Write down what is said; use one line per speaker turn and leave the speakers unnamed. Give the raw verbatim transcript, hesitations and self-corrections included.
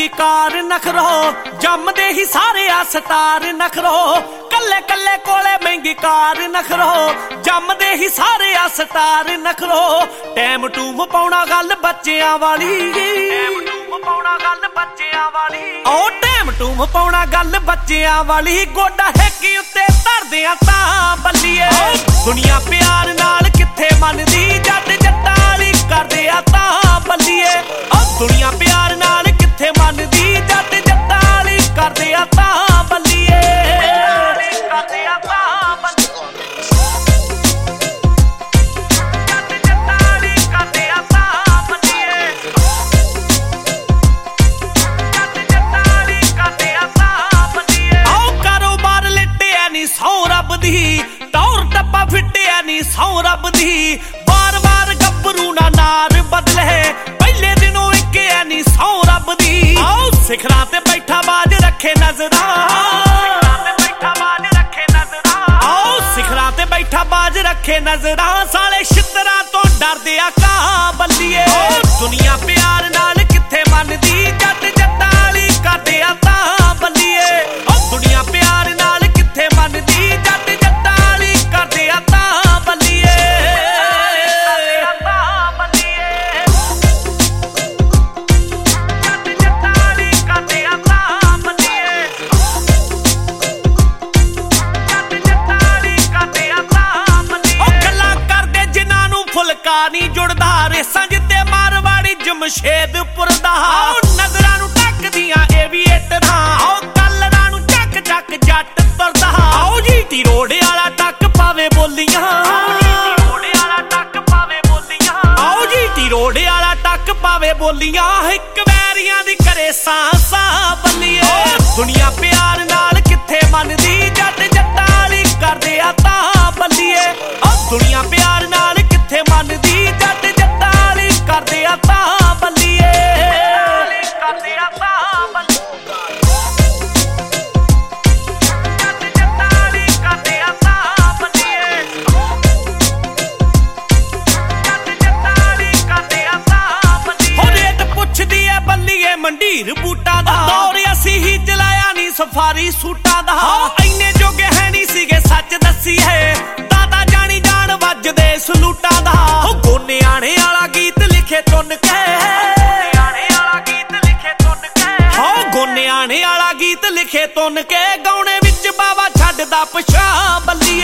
car नखरो जमदे ही सारे आ star नखरो कल्ले कल्ले कोले महंगी कार नखरो जमदे ही सारे आ स्टार नखरो टैम टूम पाउणा गल बच्चियां वाली टैम टूम पाउणा गल बच्चियां वाली ओ टैम टूम पाउणा गल बच्चियां वाली गोडा हैकी उत्ते धरदे आ तां बल्लीए दुनिया प्यार नाल किथे मनदी जट जट्टां वाली करदे आ तां बल्लीए ओ दुनिया प्यार नाल किथे मनदी जट जट्टां वाली करदे आ तां बल्लीए करदे आ तां बल्लीए टौर टप्पा फिटिया नी सौ रब दी बार बार गब्बरू ना नार बदले पहले दिनों एक नी सौ रब दी आओ सिखरां ते बैठा बाज रखे नजरां बैठा बाज रखे नजरां आओ सिखरां ते बैठा बाज रखे नजरां साले छित्तरां तो डरदे आ कां बल्लीए दुनिया प्यार नाल किथे मनदी जट जट्टां वाली करदे आ तां बल्लीए ओ दुनिया प्यार नाल किथे मनदी नी जुड़दा रेसां जिते मारवाड़ी जमशेदपुर दा नजरां नूं टकदियां एवीएटरां आओ कलरां नूं चक चक जट तुरदा आओ जीटी रोड वाला टक पावे बोलियां रोड वाला टक पावे बोलियां आओ जीटी रोड वाला टक पावे बोलियां इक वैरियां दी करे सांसां बल्लीए दुनिया प्यार नाल किथे मनदी जट जट्टां वाली करदे आ तां बल्लीए ओ दुनिया प्यार नाल किथे मनदी जट जट्टां वाली करदे आ तां बल्लीए करदे आ तां बल्लीए जट जट्टां वाली करदे आ तां बल्लीए जट जट्टां वाली करदे आ तां बल्लीए हो रेट पुछदी ऐ बल्लीए मंडीर बूटां दा दौर असी ही जलाया नी सफारी सूटां दा इन्ने जोगे है नी सीगे सच दसी है दादा जानी जान वजदे सलूटां दा हो गोने आने वाला गीत लिखे चुन के आने वाला गीत लिखे चुन के हो गोने आने वाला गीत लिखे तुन के गौने विच बावा छड्डदा पछां बल्ली